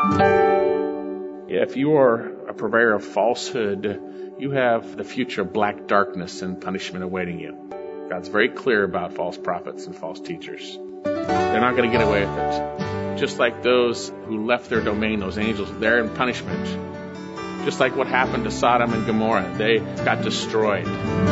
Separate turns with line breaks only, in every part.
If you are a purveyor of falsehood, you have the future of black darkness and punishment awaiting you. God's very clear about false prophets and false teachers. They're not going to get away with it. Just like those who left their domain, those angels, they're in punishment. Just like what happened to Sodom and Gomorrah, they got destroyed.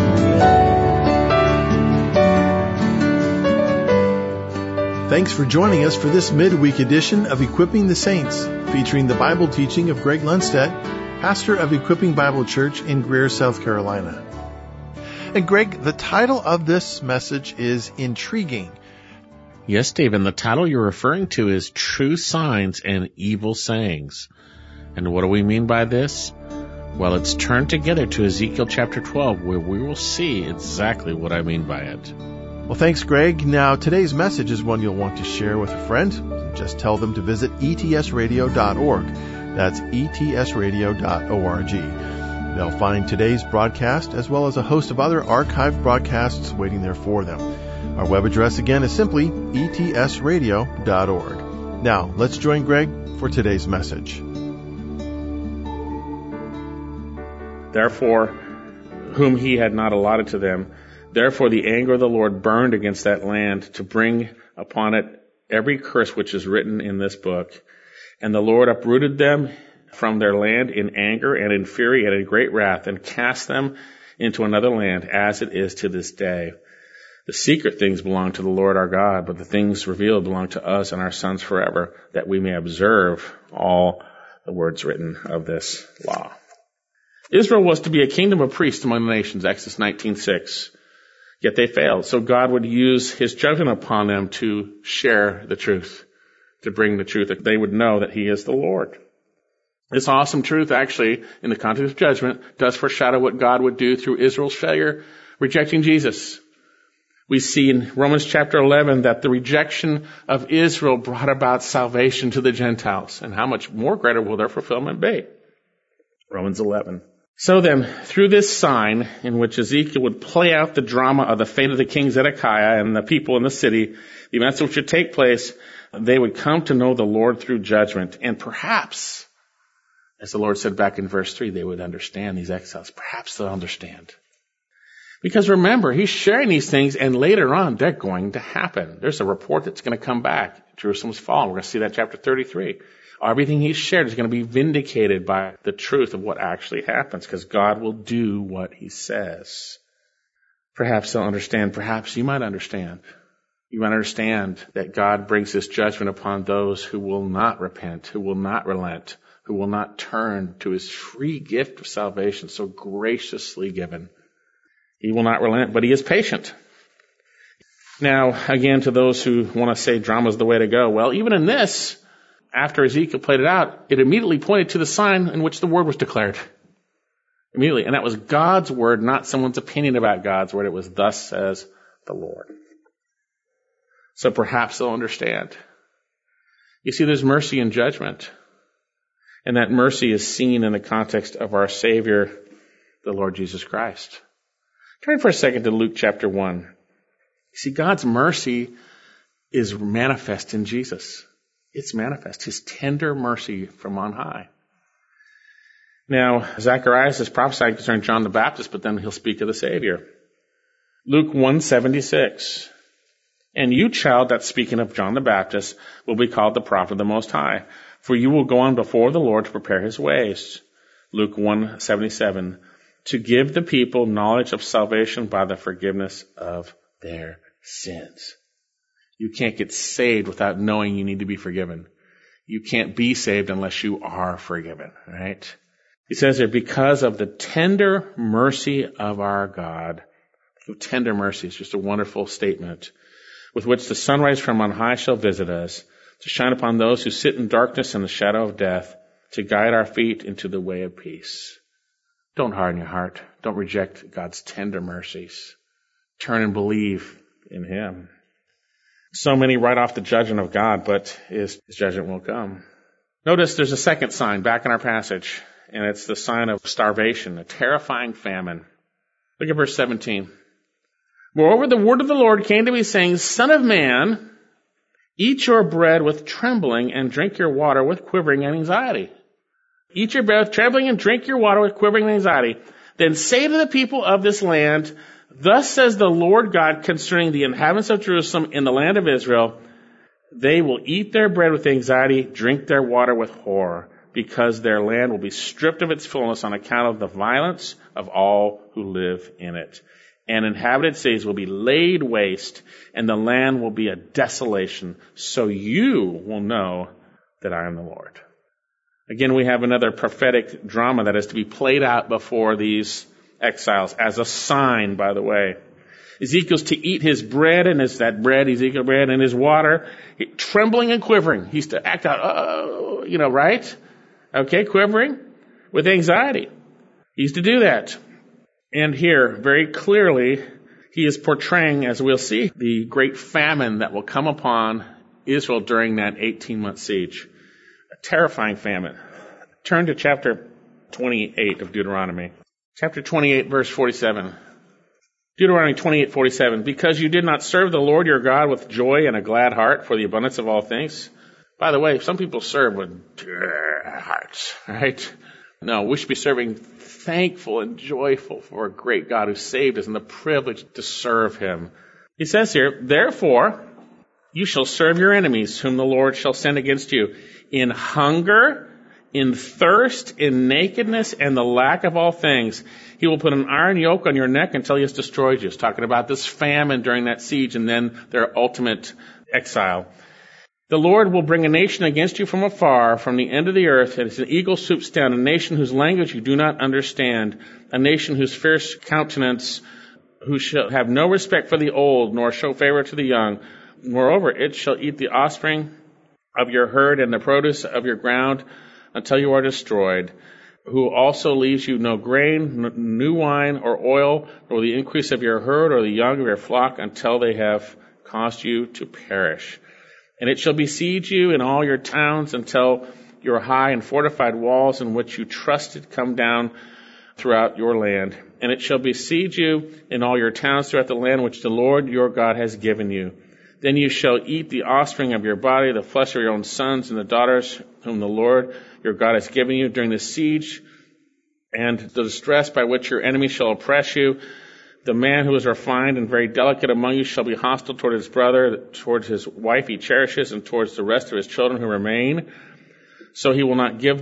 Thanks for joining us for this midweek edition of Equipping the Saints, featuring the Bible teaching of Greg Lundstedt, pastor of Equipping Bible Church in Greer, South Carolina. And Greg, the title of this message is Intriguing.
Yes, Dave, and the title you're referring to is True Signs and Evil Sayings. And what do we mean by this? Well, let's turn together to Ezekiel chapter 12, where we will see exactly what I mean by it.
Well, thanks, Greg. Now, today's message is one you'll want to share with a friend. Just tell them to visit etsradio.org. That's etsradio.org. They'll find today's broadcast as well as a host of other archived broadcasts waiting there for them. Our web address again is simply etsradio.org. Now, let's join Greg for today's message.
Therefore, whom he had not allotted to them, therefore the anger of the Lord burned against that land to bring upon it every curse which is written in this book. And the Lord uprooted them from their land in anger and in fury and in great wrath, and cast them into another land, as it is to this day. The secret things belong to the Lord our God, but the things revealed belong to us and our sons forever, that we may observe all the words written of this law. Israel was to be a kingdom of priests among the nations, Exodus 19:6. Yet they failed. So God would use his judgment upon them to share the truth, to bring the truth, that they would know that he is the Lord. This awesome truth, actually, in the context of judgment, does foreshadow what God would do through Israel's failure, rejecting Jesus. We see in Romans chapter 11 that the rejection of Israel brought about salvation to the Gentiles. And how much more greater will their fulfillment be? Romans 11. So then, through this sign in which Ezekiel would play out the drama of the fate of the king Zedekiah and the people in the city, the events which would take place, they would come to know the Lord through judgment. And perhaps, as the Lord said back in verse 3, they would understand, these exiles. Perhaps they'll understand. Because remember, he's sharing these things, and later on, they're going to happen. There's a report that's going to come back. Jerusalem's fallen. We're going to see that in chapter 33. Everything he's shared is going to be vindicated by the truth of what actually happens, because God will do what he says. Perhaps they'll understand. Perhaps you might understand. You might understand that God brings his judgment upon those who will not repent, who will not relent, who will not turn to his free gift of salvation so graciously given. He will not relent, but he is patient. Now, again, to those who want to say drama is the way to go, well, even in this, after Ezekiel played it out, it immediately pointed to the sign in which the word was declared. Immediately. And that was God's word, not someone's opinion about God's word. It was, thus says the Lord. So perhaps they'll understand. You see, there's mercy and judgment. And that mercy is seen in the context of our Savior, the Lord Jesus Christ. Turn for a second to Luke chapter 1. You see, God's mercy is manifest in Jesus. It's manifest, his tender mercy from on high. Now, Zacharias is prophesying concerning John the Baptist, but then he'll speak of the Savior. Luke 1:76. And you, child, that's speaking of John the Baptist, will be called the prophet of the Most High, for you will go on before the Lord to prepare his ways. Luke 1:77. To give the people knowledge of salvation by the forgiveness of their sins. You can't get saved without knowing you need to be forgiven. You can't be saved unless you are forgiven, right? He says there, because of the tender mercy of our God. Tender mercy is just a wonderful statement. With which the sunrise from on high shall visit us, to shine upon those who sit in darkness and the shadow of death, to guide our feet into the way of peace. Don't harden your heart. Don't reject God's tender mercies. Turn and believe in him. So many write off the judgment of God, but his judgment will come. Notice there's a second sign back in our passage, and it's the sign of starvation, a terrifying famine. Look at verse 17. Moreover, the word of the Lord came to me, saying, Son of man, Eat your bread with trembling and drink your water with quivering and anxiety. Eat your bread with trembling and drink your water with quivering and anxiety. Then say to the people of this land, thus says the Lord God concerning the inhabitants of Jerusalem in the land of Israel, they will eat their bread with anxiety, drink their water with horror, because their land will be stripped of its fullness on account of the violence of all who live in it. And inhabited cities will be laid waste, and the land will be a desolation. So you will know that I am the Lord. Again, we have another prophetic drama that is to be played out before these exiles as a sign, by the way. Ezekiel's to eat his bread, and it's that bread, Ezekiel bread, and his water, trembling and quivering. He's to act out, right? Okay, quivering with anxiety. He's to do that. And here, very clearly, he is portraying, as we'll see, the great famine that will come upon Israel during that 18-month siege. A terrifying famine. Turn to chapter 28 of Deuteronomy. Chapter 28, verse 47. Deuteronomy 28:47. Because you did not serve the Lord your God with joy and a glad heart for the abundance of all things. By the way, some people serve with dear hearts, right? No, we should be serving thankful and joyful for a great God who saved us and the privilege to serve him. He says here, therefore, you shall serve your enemies whom the Lord shall send against you in hunger, in thirst, in nakedness, and the lack of all things. He will put an iron yoke on your neck until he has destroyed you. It's talking about this famine during that siege and then their ultimate exile. The Lord will bring a nation against you from afar, from the end of the earth, as an eagle swoops down, a nation whose language you do not understand, a nation whose fierce countenance, who shall have no respect for the old, nor show favor to the young. Moreover, it shall eat the offspring of your herd and the produce of your ground until you are destroyed, who also leaves you no grain, new wine, or oil, or the increase of your herd, or the young of your flock, until they have caused you to perish. And it shall besiege you in all your towns until your high and fortified walls in which you trusted come down throughout your land. And it shall besiege you in all your towns throughout the land which the Lord your God has given you. Then you shall eat the offspring of your body, the flesh of your own sons and the daughters whom the Lord your God has given you during the siege and the distress by which your enemies shall oppress you. The man who is refined and very delicate among you shall be hostile toward his brother, towards his wife he cherishes, and towards the rest of his children who remain. So he will not give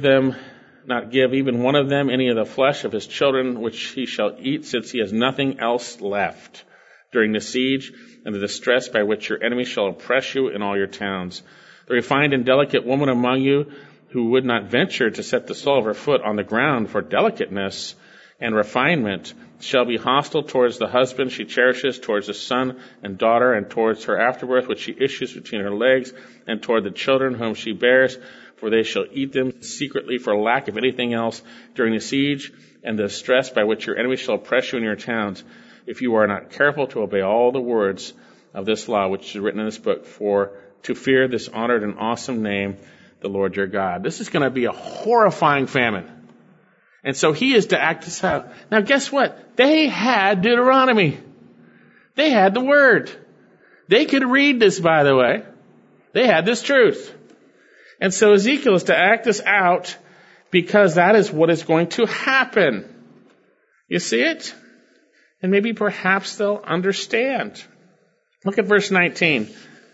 even one of them any of the flesh of his children, which he shall eat, since he has nothing else left during the siege and the distress by which your enemies shall oppress you in all your towns. The refined and delicate woman among you, who would not venture to set the sole of her foot on the ground for delicateness and refinement, shall be hostile towards the husband she cherishes, towards the son and daughter, and towards her afterbirth, which she issues between her legs, and toward the children whom she bears, for they shall eat them secretly for lack of anything else during the siege and the distress by which your enemies shall oppress you in your towns, if you are not careful to obey all the words of this law which is written in this book, for to fear this honored and awesome name, the Lord your God. This is going to be a horrifying famine. And so he is to act this out. Now guess what? They had Deuteronomy. They had the word. They could read this, by the way. They had this truth. And so Ezekiel is to act this out because that is what is going to happen. You see it? And maybe perhaps they'll understand. Look at verse 19.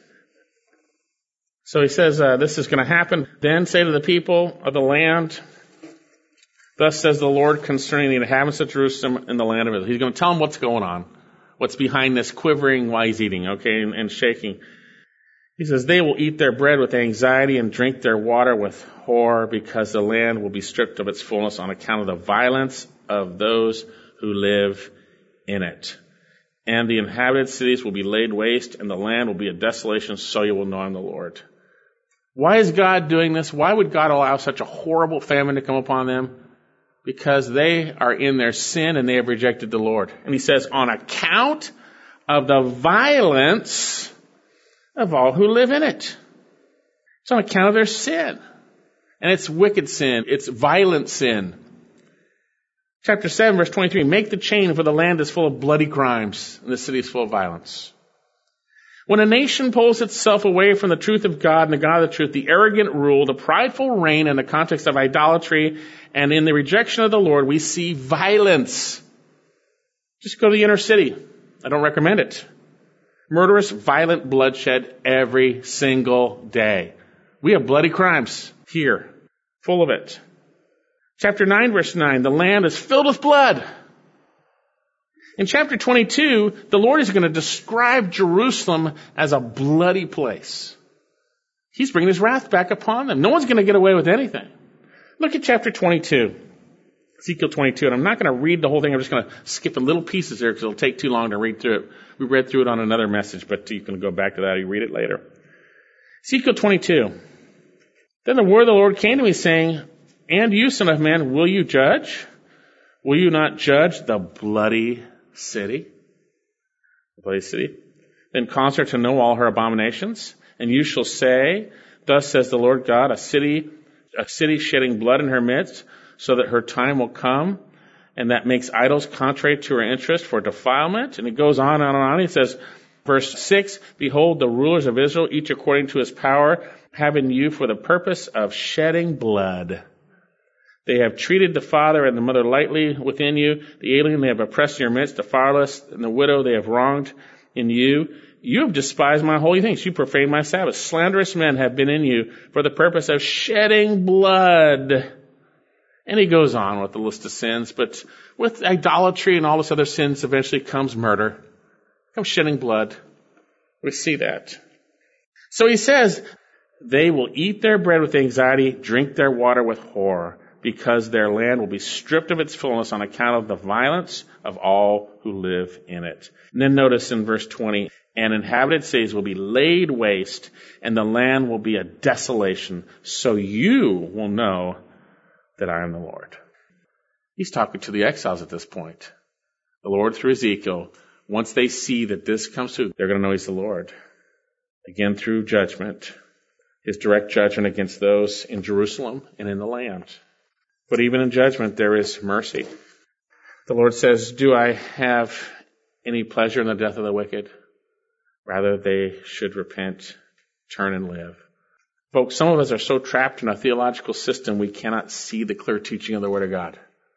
So he says, this is going to happen. Then say to the people of the land, thus says the Lord concerning the inhabitants of Jerusalem and the land of Israel. He's going to tell them what's going on, what's behind this quivering while he's eating, okay, and shaking. He says, they will eat their bread with anxiety and drink their water with horror, because the land will be stripped of its fullness on account of the violence of those who live in it. And the inhabited cities will be laid waste, and the land will be a desolation, so you will know I'm the Lord. Why is God doing this? Why would God allow such a horrible famine to come upon them? Because they are in their sin and they have rejected the Lord. And he says, on account of the violence of all who live in it. It's on account of their sin. And it's wicked sin. It's violent sin. Chapter 7, verse 23, make the chain, for the land is full of bloody crimes, and the city is full of violence. When a nation pulls itself away from the truth of God and the God of the truth, the arrogant rule, the prideful reign in the context of idolatry, and in the rejection of the Lord, we see violence. Just go to the inner city. I don't recommend it. Murderous, violent bloodshed every single day. We have bloody crimes here, full of it. Chapter 9, verse 9, the land is filled with blood. In chapter 22, the Lord is going to describe Jerusalem as a bloody place. He's bringing his wrath back upon them. No one's going to get away with anything. Look at chapter 22, Ezekiel 22, and I'm not going to read the whole thing. I'm just going to skip in little pieces here because it'll take too long to read through it. We read through it on another message, but you can go back to that. You read it later. Ezekiel 22. Then the word of the Lord came to me saying, and you, son of man, will you judge? Will you not judge the bloody city? The bloody city. Then cause her to know all her abominations. And you shall say, thus says the Lord God, a city shedding blood in her midst, so that her time will come, and that makes idols contrary to her interest for defilement. And it goes on and on. He says, verse 6, behold, the rulers of Israel, each according to his power, having you for the purpose of shedding blood. They have treated the father and the mother lightly within you. The alien they have oppressed in your midst, the fatherless and the widow they have wronged in you. You have despised my holy things. You profaned my Sabbath. Slanderous men have been in you for the purpose of shedding blood. And he goes on with the list of sins, but with idolatry and all this other sins eventually comes murder, comes shedding blood. We see that. So he says, they will eat their bread with anxiety, drink their water with horror, because their land will be stripped of its fullness on account of the violence of all who live in it. And then notice in verse 20, and inhabited cities will be laid waste, and the land will be a desolation, so you will know that I am the Lord. He's talking to the exiles at this point. The Lord through Ezekiel, once they see that this comes through, they're going to know he's the Lord. Again, through judgment, his direct judgment against those in Jerusalem and in the land. But even in judgment, there is mercy. The Lord says, do I have any pleasure in the death of the wicked? Rather, they should repent, turn and live. Folks, some of us are so trapped in a theological system we cannot see the clear teaching of the Word of God.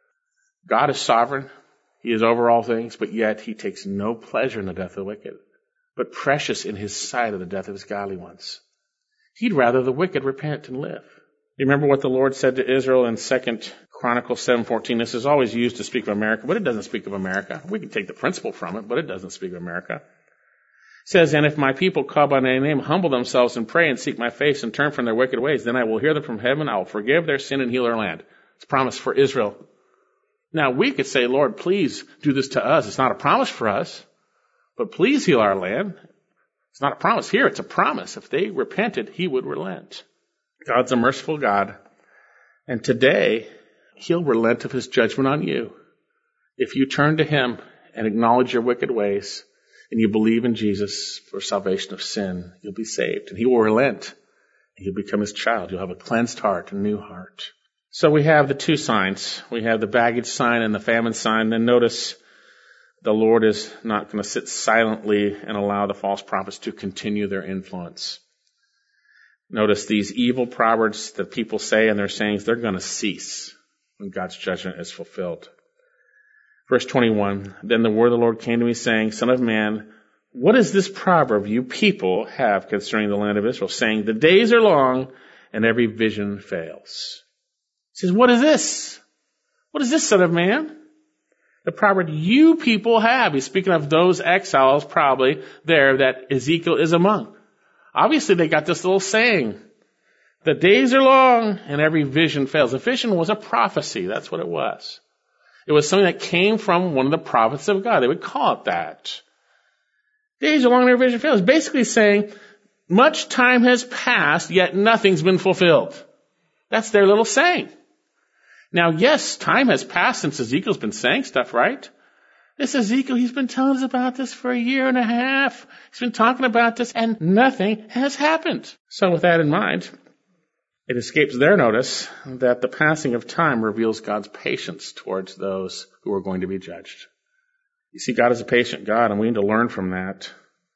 God is sovereign. He is over all things, but yet he takes no pleasure in the death of the wicked, but precious in his sight of the death of his godly ones. He'd rather the wicked repent and live. You remember what the Lord said to Israel in 2 Chronicles 7:14? This is always used to speak of America, but it doesn't speak of America. We can take the principle from it, but it doesn't speak of America. It says, and if my people call by my name, humble themselves and pray and seek my face and turn from their wicked ways, then I will hear them from heaven, I will forgive their sin and heal their land. It's a promise for Israel. Now, we could say, Lord, please do this to us. It's not a promise for us, but please heal our land. It's not a promise here. It's a promise. If they repented, he would relent. God's a merciful God. And today, he'll relent of his judgment on you. If you turn to him and acknowledge your wicked ways, and you believe in Jesus for salvation of sin, you'll be saved. And he will relent. And you'll become his child. You'll have a cleansed heart, a new heart. So we have the two signs. We have the baggage sign and the famine sign. Then notice the Lord is not going to sit silently and allow the false prophets to continue their influence. Notice these evil proverbs that people say in their sayings, they're going to cease when God's judgment is fulfilled. Verse 21, then the word of the Lord came to me saying, Son of man, what is this proverb you people have concerning the land of Israel, saying, the days are long and every vision fails? He says, what is this? What is this, son of man? The proverb you people have. He's speaking of those exiles probably there that Ezekiel is among. Obviously, they got this little saying, the days are long and every vision fails. A vision was a prophecy. That's what it was. It was something that came from one of the prophets of God. They would call it that. Days are long and every vision fails. Basically saying, much time has passed, yet nothing's been fulfilled. That's their little saying. Now, yes, time has passed since Ezekiel's been saying stuff, right? This Ezekiel, he's been telling us about this for 1.5 years. He's been talking about this, and nothing has happened. So with that in mind, it escapes their notice that the passing of time reveals God's patience towards those who are going to be judged. You see, God is a patient God, and we need to learn from that.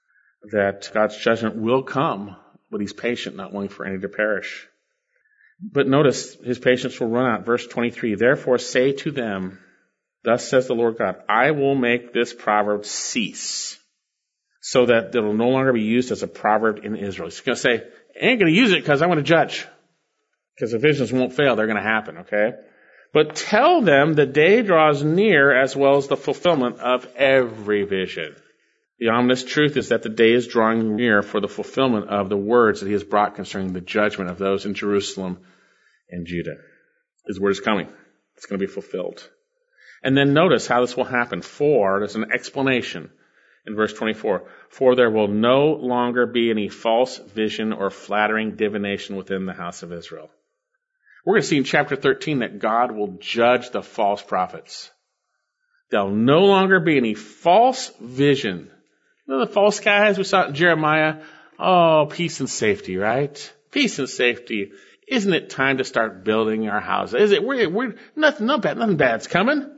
that God's judgment will come, but he's patient, not willing for any to perish. But notice his patience will run out. Verse 23, therefore say to them, thus says the Lord God, I will make this proverb cease, so that it will no longer be used as a proverb in Israel. He's going to say, I ain't going to use it because I'm going to judge. Because the visions won't fail, they're going to happen, okay? But tell them the day draws near as well as the fulfillment of every vision. The ominous truth is that the day is drawing near for the fulfillment of the words that he has brought concerning the judgment of those in Jerusalem and Judah. His word is coming. It's going to be fulfilled. And then notice how this will happen. There's an explanation in verse 24. For there will no longer be any false vision or flattering divination within the house of Israel. We're going to see in chapter 13 that God will judge the false prophets. There'll no longer be any false vision. You know the false guys we saw in Jeremiah? Oh, peace and safety, right? Peace and safety. Isn't it time to start building our houses? Is it? We're nothing bad's coming.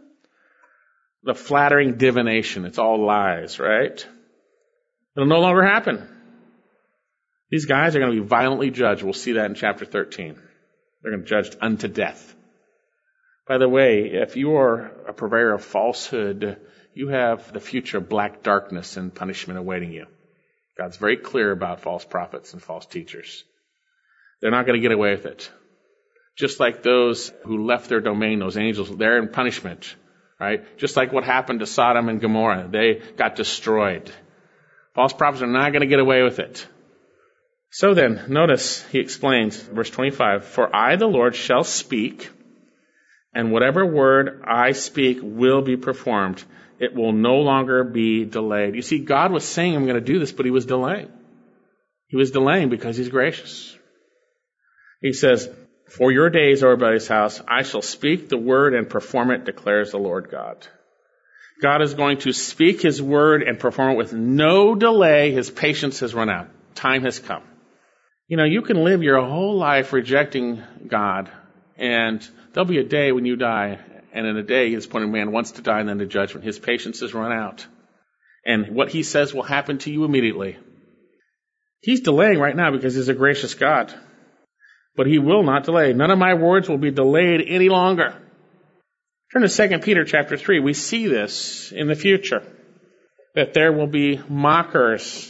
The flattering divination. It's all lies, right? It'll no longer happen. These guys are going to be violently judged. We'll see that in chapter 13. They're going to be judged unto death. By the way, if you are a purveyor of falsehood, you have the future of black darkness and punishment awaiting you. God's very clear about false prophets and false teachers. They're not going to get away with it. Just like those who left their domain, those angels, they're in punishment, right? Just like what happened to Sodom and Gomorrah. They got destroyed. False prophets are not going to get away with it. So then, notice he explains, verse 25, for I, the Lord, shall speak, and whatever word I speak will be performed. It will no longer be delayed. You see, God was saying, I'm going to do this, but he was delaying. He was delaying because he's gracious. He says, for your days, O everybody's house, I shall speak the word and perform it, declares the Lord God. God is going to speak his word and perform it with no delay. His patience has run out. Time has come. You know, you can live your whole life rejecting God, and there'll be a day when you die, and in a day, his appointed man wants to die and then to judgment. His patience has run out. And what he says will happen to you immediately. He's delaying right now because he's a gracious God. But he will not delay. None of my words will be delayed any longer. Turn to 2 Peter chapter 3. We see this in the future. That there will be mockers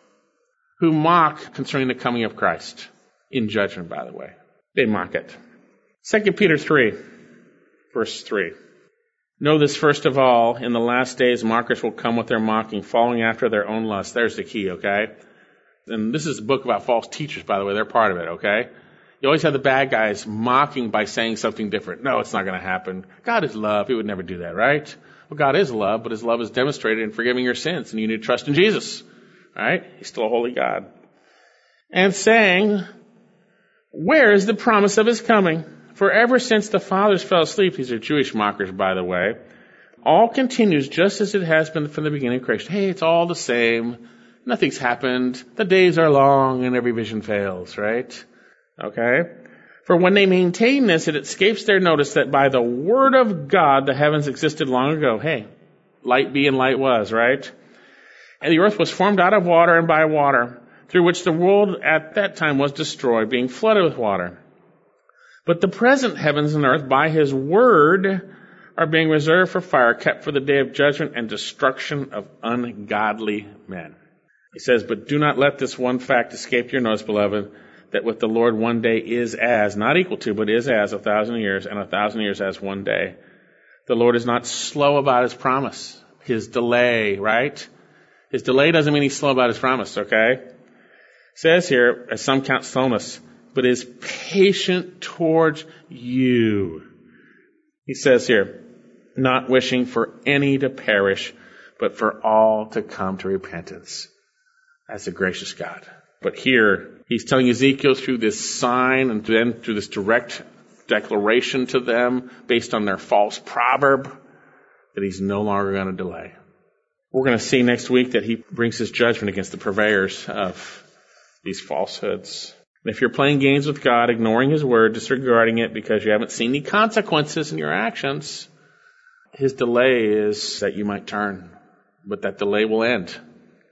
who mock concerning the coming of Christ. In judgment, by the way. They mock it. 2 Peter 3, verse 3. Know this first of all, in the last days mockers will come with their mocking, following after their own lust. There's the key, okay? And this is a book about false teachers, by the way. They're part of it, okay? You always have the bad guys mocking by saying something different. No, it's not going to happen. God is love. He would never do that, right? Well, God is love, but his love is demonstrated in forgiving your sins, and you need to trust in Jesus. All right? He's still a holy God. And saying, where is the promise of his coming? For ever since the fathers fell asleep, these are Jewish mockers, by the way, all continues just as it has been from the beginning of creation. Hey, it's all the same. Nothing's happened. The days are long and every vision fails, right? Okay? For when they maintain this, it escapes their notice that by the word of God, the heavens existed long ago. Hey, light be and light was, right? And the earth was formed out of water and by water, through which the world at that time was destroyed, being flooded with water. But the present heavens and earth, by his word, are being reserved for fire, kept for the day of judgment and destruction of ungodly men. He says, but do not let this one fact escape your notice, beloved, that with the Lord 1 day is as, not equal to, but is as 1,000 years, and 1,000 years as 1 day. The Lord is not slow about his promise. His delay, right? His delay doesn't mean he's slow about his promise, okay? It says here, as some count slowness, but is patient towards you. He says here, not wishing for any to perish, but for all to come to repentance. That's a gracious God. But here, he's telling Ezekiel through this sign and then through this direct declaration to them based on their false proverb that he's no longer going to delay. We're going to see next week that he brings his judgment against the purveyors of these falsehoods. And if you're playing games with God, ignoring his word, disregarding it because you haven't seen any consequences in your actions, his delay is that you might turn, but that delay will end.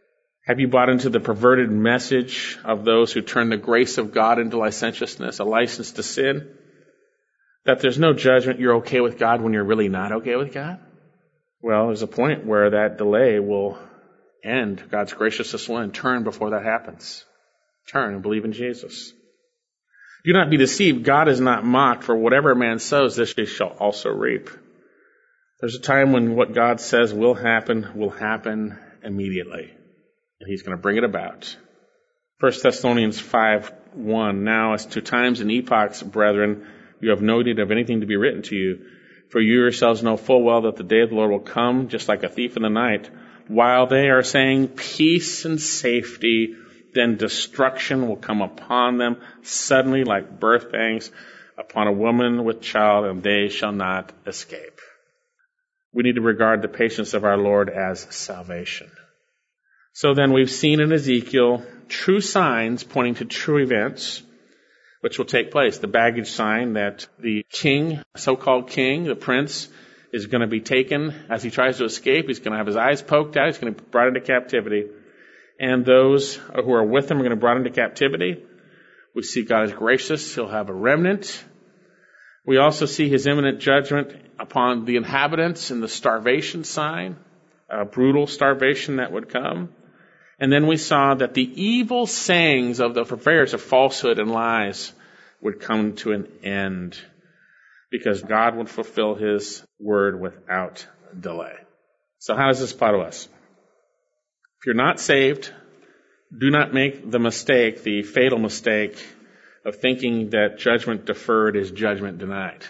Have you bought into the perverted message of those who turn the grace of God into licentiousness, a license to sin? That there's no judgment, you're okay with God when you're really not okay with God? Well, there's a point where that delay will end. God's graciousness will end. Turn before that happens. Turn and believe in Jesus. Do not be deceived. God is not mocked, for whatever a man sows, this he shall also reap. There's a time when what God says will happen immediately. And he's going to bring it about. 1 Thessalonians 5:1. Now as to times and epochs, brethren, you have no need of anything to be written to you, for you yourselves know full well that the day of the Lord will come just like a thief in the night. While they are saying peace and safety, then destruction will come upon them suddenly like birth pangs upon a woman with child, and they shall not escape. We need to regard the patience of our Lord as salvation. So then we've seen in Ezekiel true signs pointing to true events which will take place. The baggage sign that the king, so-called king, the prince, is going to be taken as he tries to escape. He's going to have his eyes poked out. He's going to be brought into captivity. And those who are with him are going to be brought into captivity. We see God is gracious. He'll have a remnant. We also see his imminent judgment upon the inhabitants and the starvation sign, a brutal starvation that would come. And then we saw that the evil sayings of the purveyors of falsehood and lies would come to an end because God would fulfill his word without delay. So how does this apply to us? If you're not saved, do not make the mistake, the fatal mistake, of thinking that judgment deferred is judgment denied.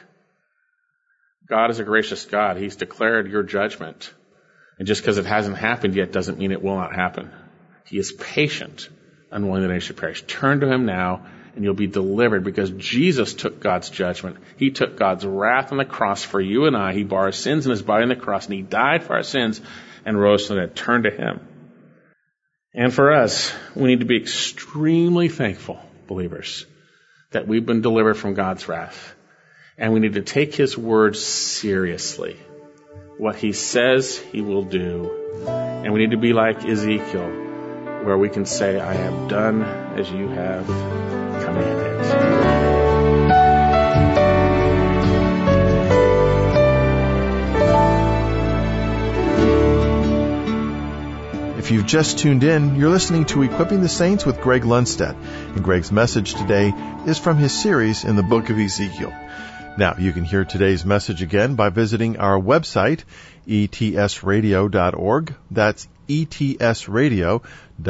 God is a gracious God. He's declared your judgment. And just because it hasn't happened yet doesn't mean it will not happen. He is patient, unwilling that any should perish. Turn to him now, and you'll be delivered, because Jesus took God's judgment. He took God's wrath on the cross for you and I. He bore our sins in his body on the cross, and he died for our sins and rose from the dead. Turn to him. And for us, we need to be extremely thankful, believers, that we've been delivered from God's wrath. And we need to take his word seriously. What he says, he will do. And we need to be like Ezekiel, where we can say, I have done as you have commanded.
If you've just tuned in, you're listening to Equipping the Saints with Greg Lundstedt, and Greg's message today is from his series in the book of Ezekiel. Now, you can hear today's message again by visiting our website, etsradio.org. That's etsradio.org.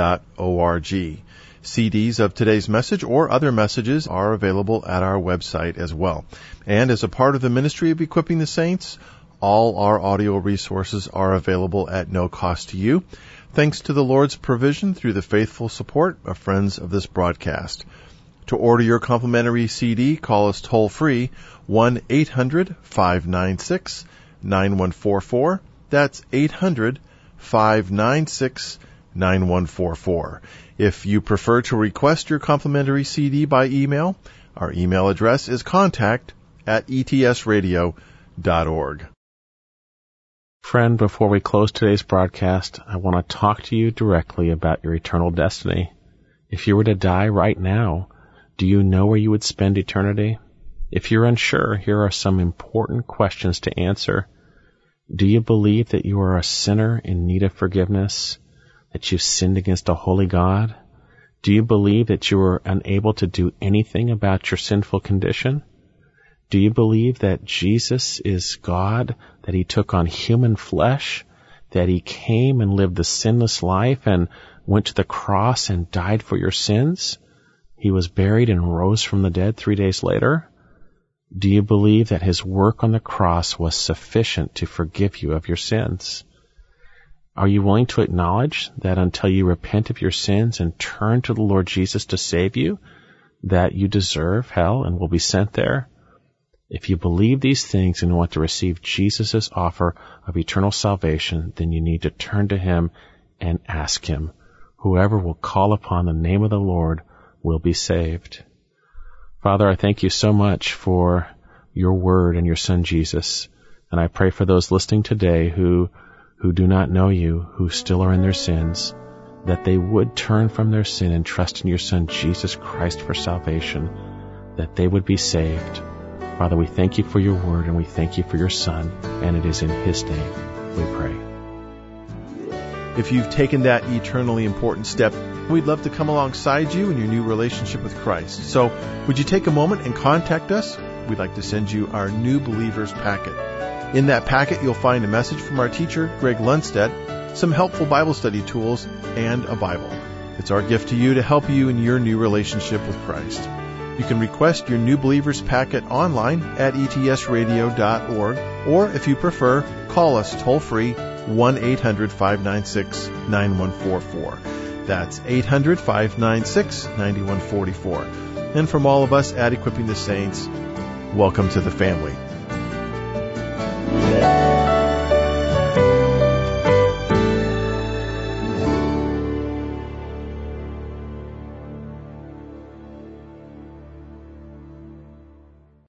CDs of today's message or other messages are available at our website as well. And as a part of the ministry of Equipping the Saints, all our audio resources are available at no cost to you, thanks to the Lord's provision through the faithful support of friends of this broadcast. To order your complimentary CD, call us toll-free, 1-800-596-9144. That's 800-596-9144. If you prefer to request your complimentary CD by email, our email address is contact@etsradio.org.
Friend, before we close today's broadcast, I want to talk to you directly about your eternal destiny. If you were to die right now, do you know where you would spend eternity? If you're unsure, here are some important questions to answer. Do you believe that you are a sinner in need of forgiveness, that you've sinned against a holy God? Do you believe that you are unable to do anything about your sinful condition? Do you believe that Jesus is God, that he took on human flesh, that he came and lived the sinless life and went to the cross and died for your sins? He was buried and rose from the dead 3 days later? Do you believe that his work on the cross was sufficient to forgive you of your sins? Are you willing to acknowledge that until you repent of your sins and turn to the Lord Jesus to save you, that you deserve hell and will be sent there? If you believe these things and want to receive Jesus' offer of eternal salvation, then you need to turn to him and ask him. Whoever will call upon the name of the Lord will be saved. Father, I thank you so much for your word and your son Jesus. And I pray for those listening today who do not know you, who still are in their sins,
that they would turn from their sin and trust in your Son, Jesus Christ, for salvation, that they would be saved. Father, we thank you for your word, and we thank you for your Son, and it is in his name we pray.
If you've taken that eternally important step, we'd love to come alongside you in your new relationship with Christ. So would you take a moment and contact us? We'd like to send you our New Believers packet. In that packet, you'll find a message from our teacher, Greg Lundstedt, some helpful Bible study tools, and a Bible. It's our gift to you to help you in your new relationship with Christ. You can request your New Believers packet online at etsradio.org, or if you prefer, call us toll-free 1-800-596-9144. That's 800-596-9144. And from all of us at Equipping the Saints, welcome to the family.